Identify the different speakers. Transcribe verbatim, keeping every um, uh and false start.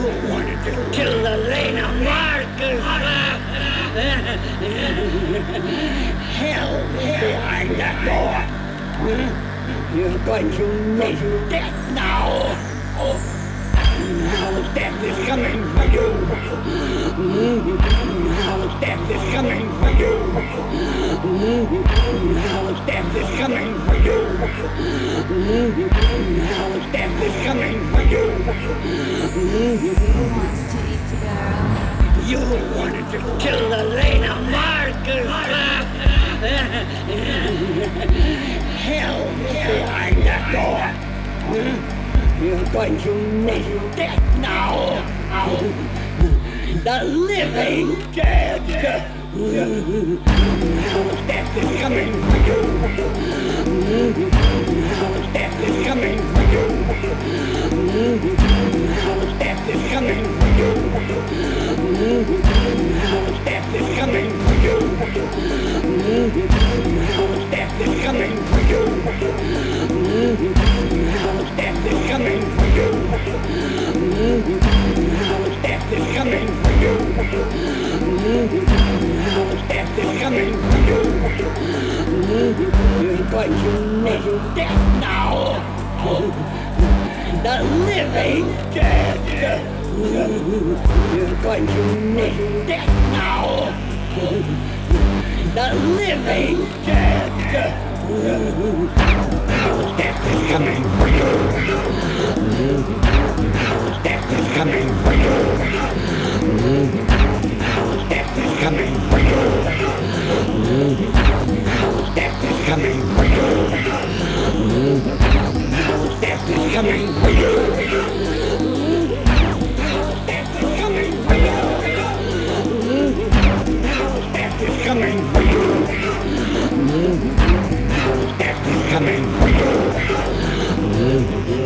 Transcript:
Speaker 1: wanted to kill Elena Marcus. Hell behind that door. You're going to meet death now. Now death is coming for you. Now death is coming for you. Now death is coming for you. Now death is coming for you.
Speaker 2: Who wants to eat together?
Speaker 1: You wanted to kill Elena Marcus. Hell behind that door. You're going to meet death now. The living dead. Now death is coming for you. Now death is coming for you. Now death is coming for you. Now death is coming for you. Now death is coming for you. Now death is coming for you. Now death is coming for you. Now death is coming for you. You're going to meet death now. The living dead. You're going to meet death now. The living dead. Death is coming for you. Death is coming for you. Death is coming for you. Death is coming for you. Death is coming for you. Death is coming for you. Death is coming for you. Death is coming for you.